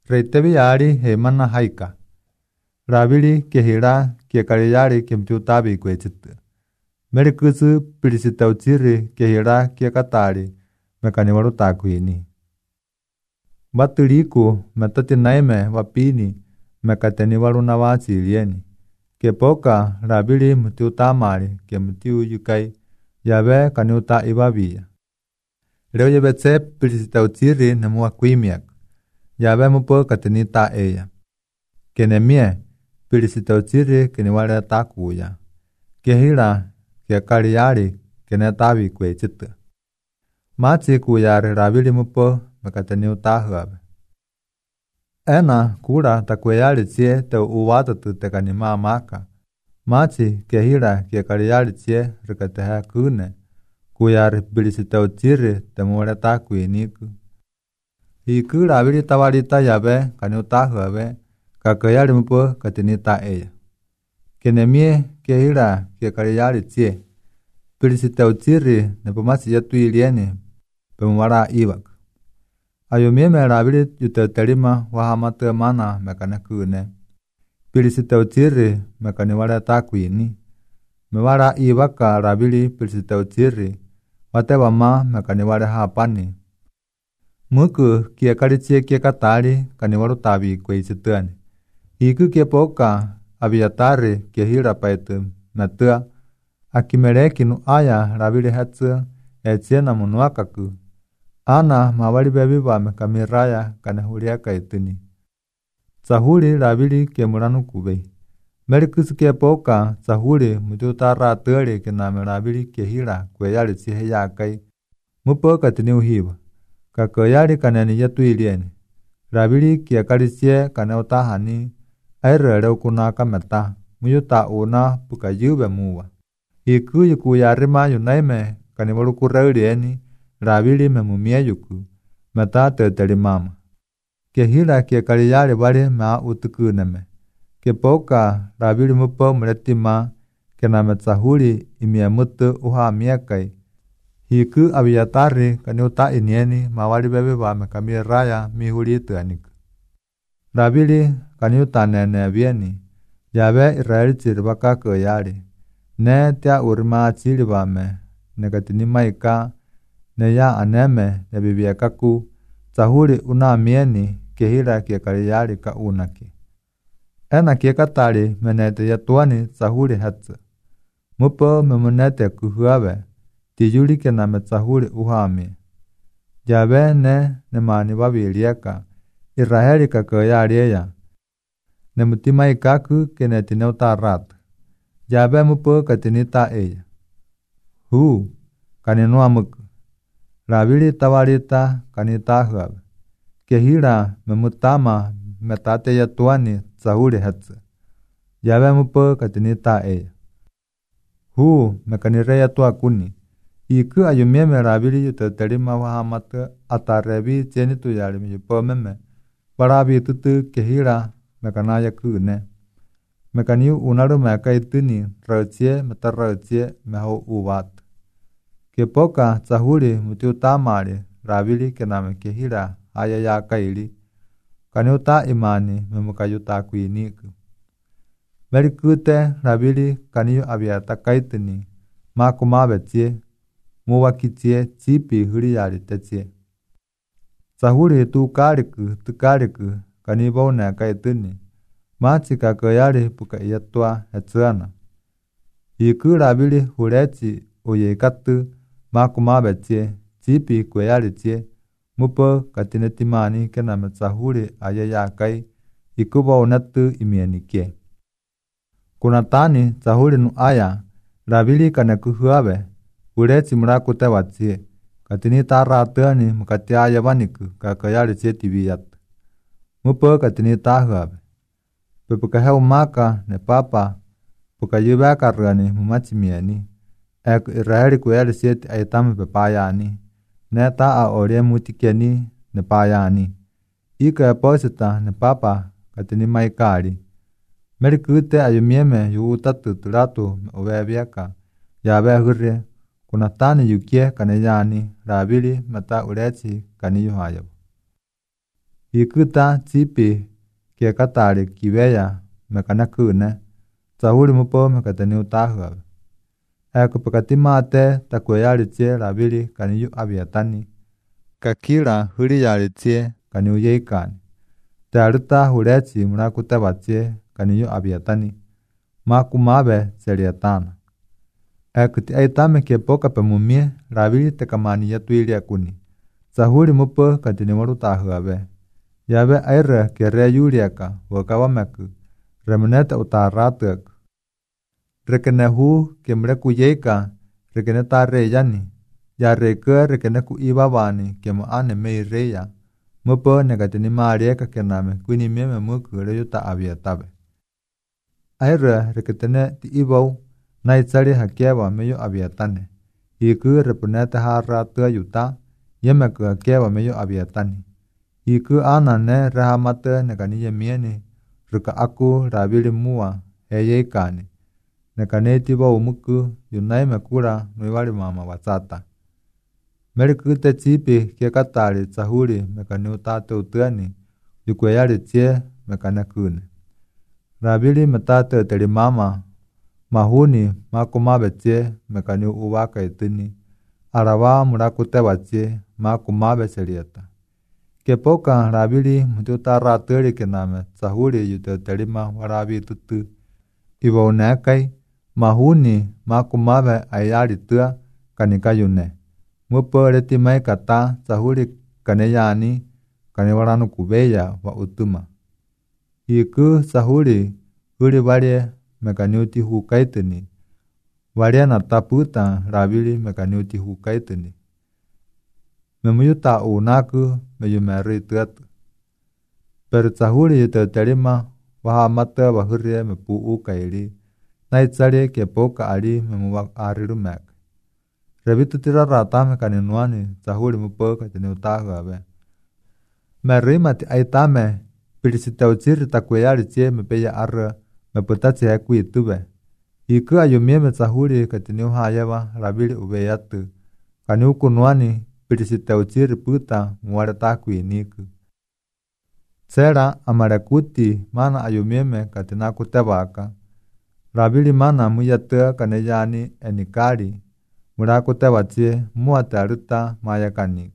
reitebi yari hemana haika. Rabili kehira kiekariyari kimchutabi kwechit. Merikusu pirisitauchiri kehira kiekatari mekaniwaru takwini. Baturiku metati naime wapini mekateniwaru nawachilieni. Kepoka rabili mutiutamari ke mutiu yukai yabe kaniuta ibabia. Leo yebetse pirisitauchiri nemua kwimiak. Yabe mupo katenita eya. Kenemie pirisitauchiri keniwale takuya. Kehira kiekariyari kenetabi kwechit. Machi kuyari rabili mupo mekateniuta huabe. Ena kura takweyari chie te uwatatu tekanima maka. Machi kehira kiekariyari chie rikateha kune. Kuyari pirisitauchiri temuwale takuiniku. Hiku rabili tawarita yabe kaniuta huabe. Kakayari mupo katenita eya. Kenemie kehira kiekariyari chie. Pirisitauchiri nepomasi yetu ilieni pemuwara iwak. Ayumieme rabili yuteterima wahamate mana mekanekune. Pirisitauchiri mekaniwale takwini. Mewara iwaka rabili pirisitauchiri watewama mekaniwale hapani. Muku kiekarichie kiekatari kaniwaru tabi kweisituani. Hiku kiepoka abiyatari kehira paitu metua. Akimereki nu aya rabili hetsu etiena munuakaku. Ana mawali bebi wa mekamiraya kanahuria kaituni. Sahuri rabili kemuranu kubei. Merikusu kiepoka sahuri mutiutara tere kename rabili kehira kweyari sihe yakai. Mupo katini uhiba. Kakayari kanani yetu ilieni. Rabili kiekarisie kaneutahani. Airere ukunaka meta. Muyuta una pukayube muwa. Hiku yuku yarima yunaime kaniwaru kuraulieni. Rabili memumie yuku. Meta teteli mama. Kehira kiekariyari wali maa utukuneme. Kepoka rabili mupo mletima. Kename sahuri imie mutu uha miekai. Hiku abiyatari kaniuta inieni mawali bebe wa mekamie raya mihuri tuaniku. Rabili kaniuta nene bieni. Yabe Israeli chiribaka kuyari. Ne tia urima chiribame. Negatini maika. Ne ya aneme ne bibiakaku. Sahuri una mieni kehira kiekariyari ka unaki. Ena kiekatari menete yatuani sahuri hetsu. Mupo memunete kuhuabe. Tijuri kename sahuri uhami. Yabe ne mani wabilieka. Israeli kakayari eya. Ne mutima ikaku keneti neutaratu. Yabe mupo katinita eya. Huu kaninua muku. Rabili tawarita kanita huabe. Kehira memutama metate yatuani sahuri hetsu. Yabe mupo katinita eya. Huu mekanire yatua kuni. Iku ayumieme rabili yuteterima wahamate atarebi chenitu yarimi yupomeme. Barabi tutu kehira mekanaya kune. Mekaniu unaru meka ituni rauchie meta rauchie meho uwat. Kepoka sahuri mutiutamari rabili kename kehira haya ya kaili. Kaniuta imani memukayuta kuiniku. Merikute rabili kaniu abiyata kaituni makumabechie. Muwakichie chipi huri yari techie. Sahuri tukariku kanibona kaituni. Machi kakayari puka iyatua hetsuana. Hiku rabili hurechi uyekatu makumabechie chipi kweyari chie. Mupo katinetimani kename sahuri ayayakai ikuba unatu imienike. Kunatani sahuri nu aya rabili kanekuhuabe. Urechi murakute wachie. Katini taratani mukatia yabaniku kakayari chie tibiyat. Mupo katini tahuabe. Pepukaheu maka ne papa. Pukayube kargani mumachimiani. Ek Israeli kuyari chie aitami pepayani. Neta a orie mutikeni ne payani. Ika eposita ne papa katini maikari. Merikute ayumieme yu utatu turatu uwebiaka. Yabe hurre. Kunatani yukie kaneyani rabili mata urechi kaniyuhayabu. Ikuta tipi kia katari kiweya mekana kune. Sahuli mupo mekateni utahuabe. Eko pekatimate takweyali tie rabili kaniyu abiatani. Kakila huli yali tie kaniyu yeikani. Taluta huleti mnakuteba tie kaniyu abiatani. Makumabe seriatana. Eko ti aitame kia poka pemumie rabili tekamani yatuili akuni. Sahuli mupo katini warutahuabe. Yabe aire kia rea yuliaka wakawameku. Remeneta utaratuak. Rekene huu kemreku yeika rekene ta reyani. Ya reke rekene ku ibabani kemo ane mei reya. Mupo negatini maarieka kename kuni mieme muku reyuta abiatabe. Aire reketene ti ibau na itsari hakewa meyo abiatane. Iku repunete haratua yuta yemeku hakewa meyo abiatani. Iku anane rehamate negani yemieni ruka aku rabili mua heyeikani. Nekaneti ba umuku yunai mekura nuiwali mama watsata. Meriku te tipi kia katari tsahuli mekani utate utuani yukweyali tie mekane kune. Rabili metate uteli mama mahuni makumabe tie mekani uwaka itini. Arawa murakuteba tie makumabe serieta. Kepoka rabili mutiutara ateli kename tsahuli yutetelima warabi tutu. Iwa unekai mahuni makumabe ayali tua kanikayune. Mupo leti mai kata sahuli kaneyani kaniwaranu kubeya wa utuma. Iku sahuli uli walie mekaniuti hukaitini. Walie na taputa rabili mekaniuti hukaitini. Memuyuta unaku meyumeri tuatu. Pero sahuli yutetelima wahamata wahurie mepu ukaili. Na itsari kepoka ali memuwak arilumek. Rebitu tira rata mekaninuani sahuli mupo katini utahuabe. Merima ti aitame pilisitauchiri takweyali tie mepeya arra meputati heku itube. Iku ayumieme sahuli katini uhayaba rabili ubeyatu. Kani ukunuani pilisitauchiri puta muwale takuiniku. Sera amarekuti mana ayumieme katina kutebaka. Rabili mana muyatua kaneyani enikari. Murakuteba tie muataruta mayakanik.